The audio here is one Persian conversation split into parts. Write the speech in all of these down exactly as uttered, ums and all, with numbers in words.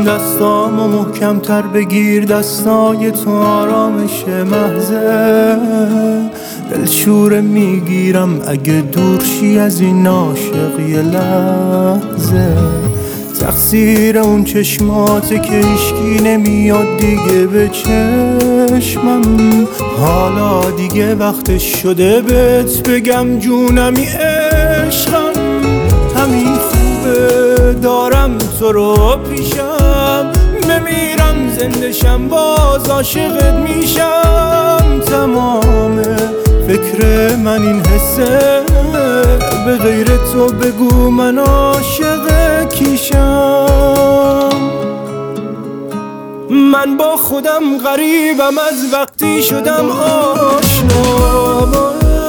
دستامو محکم‌تر بگیر، دستای تو آرامش محضه، دلشوره میگیرم اگه دورشی از این عاشق یه لحظه. تقصیر اون چشماته که هیشکی نمیاد دیگه به چشمم، حالا دیگه وقتش شده بهت بگم جونمی عشقم. همین خوبه دارم تو رو پیشم، بمیرم زندشم باز عاشقت میشم. تمام فکر من این حسه، به غیر تو بگو من عاشق کیشم. من با خودم غریبم از وقتی شدم آشنا با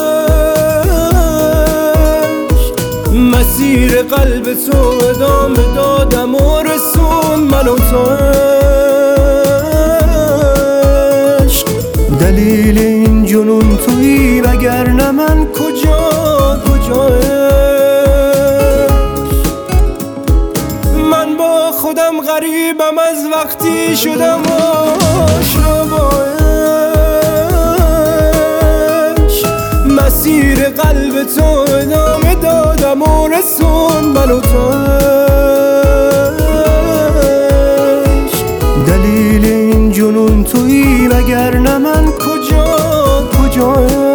عشق، مسیر قلب تو ادامه دادم و رسون منو تو عشق. دلیل این جنون تویی وگرنه من کجا کجا عشق. من با خودم غریبم از وقتی شدم آشنا با عشق، مسیر قلب تو ادامه دادم و رسون منو تو عشق. دلیل این جنون تویی وگرنه من کجا کجا عشق.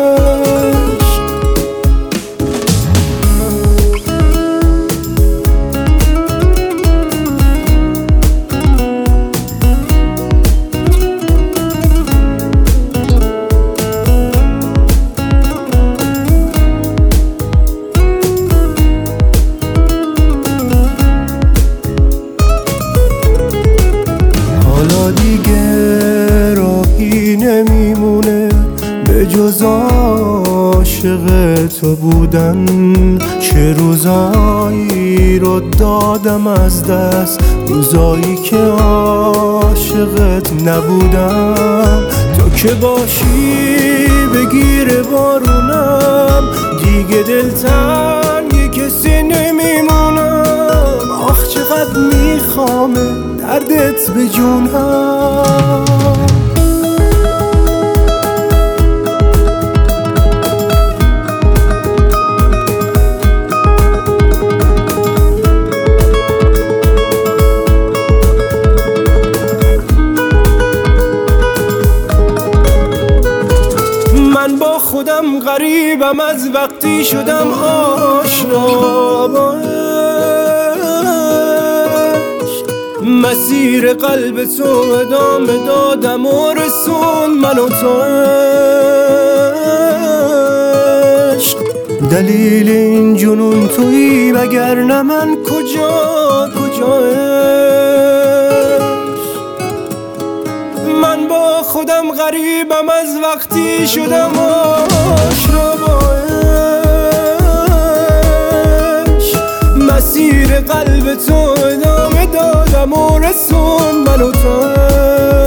دیگه راهی نمیمونه به جز عاشق تو بودن. چه روزایی رو دادم از دست، روزایی که عاشقت نبودم. تو که باشی بگیره بارونم، دیگه دلتنگ کسی نمیمونم. آخ چقدر میخوامه دردت به جونم. من با خودم غریبم از وقتی شدم آشنا با مسیر قلب تو ادامه دادم و رسون منو تو عشق. دلیل این جنون تویی وگرنه من کجا کجا عشق. من با خودم غریبم از وقتی شدم آشنا با عشق، مسیر قلب تو ادامه دادم و رسون منو تو